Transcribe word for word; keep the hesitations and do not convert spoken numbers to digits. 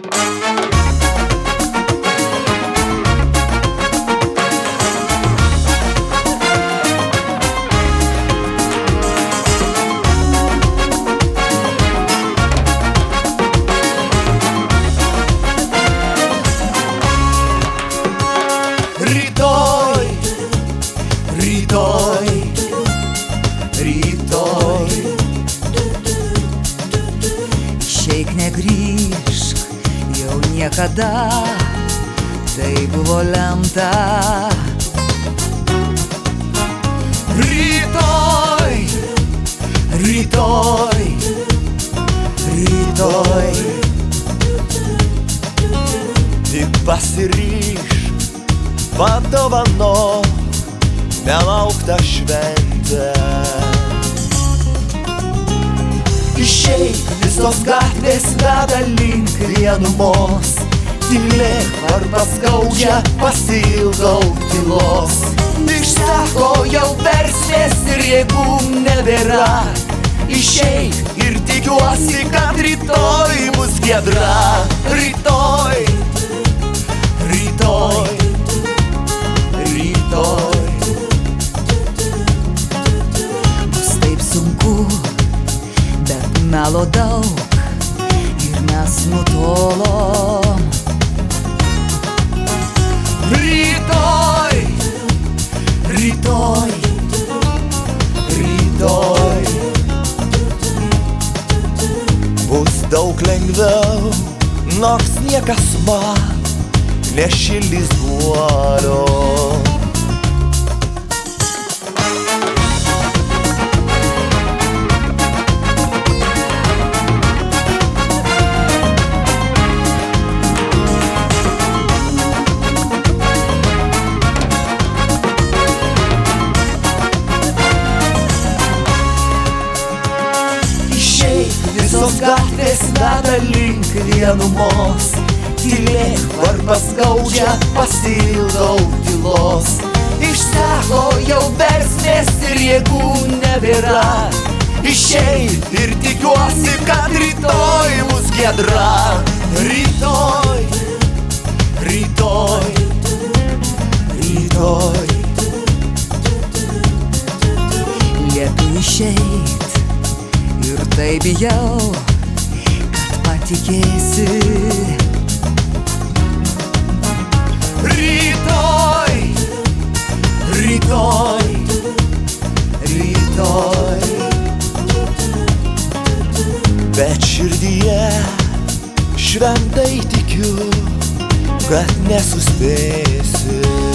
Rytoj, rytoj, rytoj. Išeik, negrįžk jau niekada, tai buvo lemta. Rytoj, rytoj, rytoj. Tik pasiryžk, padovanok nelauktą šventę. Išeik, visos gatvės veda link vienumos. Tylėk, varpas skaudžia, pasiilgau tylos. Išseko jau versmės ir jėgų nebėra. Išeik ir tikiuosi, kad rytoj bus giedra. Rytoj, rytoj, rytoj. Bus taip sunku, bet melo daug ir mes nutolom. Rytoj, rytoj, rytoj. Bus daug lengviau, nors niekas man nešildys guolio. Visos gatvės veda link vienumos. Tylėk, varpas skaudžia, pasiilgau tylos. Išseko jau versmės ir jėgų nebėra. Išeik ir tikiuosi, kad rytoj bus giedra. Rytoj, rytoj, rytoj. Liepiu išeit ir tai bijau, kad patikėsi. Rytoj, rytoj, rytoj. Bet širdyje šventai tikiu, kad nesuspėsi.